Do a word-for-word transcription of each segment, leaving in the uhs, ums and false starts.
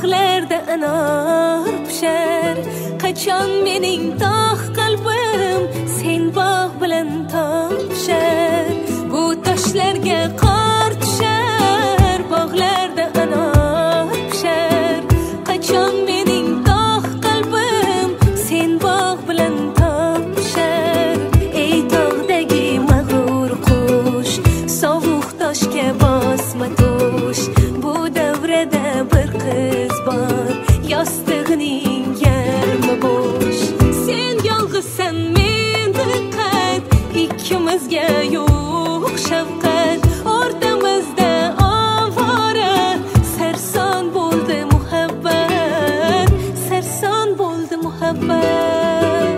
bog'larda anor pishar. Qachon mening tog' qalbim sen bog' bilan topishar. Bu toshlarga qor tushar, bog'larda anor pishar. Qachon mening tog' qalbim sen bog' bilan topishar. Ey tog'dagi mag'rur qush, sovuq toshga bosma tush. Bu davrada bir qiz bor, yostig'ining yarmi bo'sh. Sen yolg'izsan, men diqqat, ikkimizga yo'q shafqat. O'rtamizda ovora, sarson bo'ldi muhabbat, sarson bo'ldi muhabbat.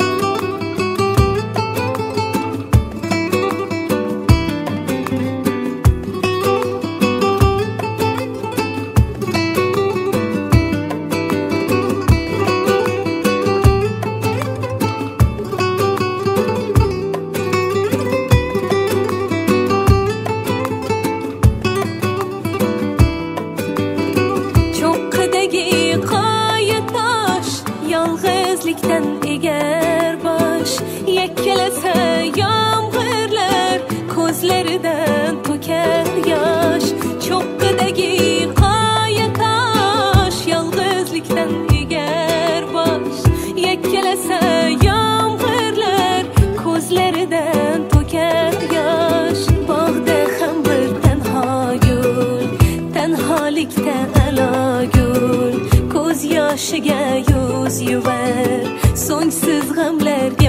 Yolg'izlikdan egar bosh, yakkalasa yomg'irlar, ko'zlaridan to'kar yosh. Cho'qqidagi qoya tosh, yolg'izlikdan egar bosh, yakkalasa yomg'irlar, ko'zlaridan to'kar yosh. Bog'da ham bir tanho gul, tanholikda alo gul, ko'z yoshiga yuz yuvar, so'ngsiz g'amlarga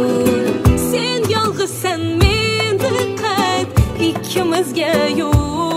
mashg'ul. Sen yolg'izsan, men diqqat, ikkimizga yo'q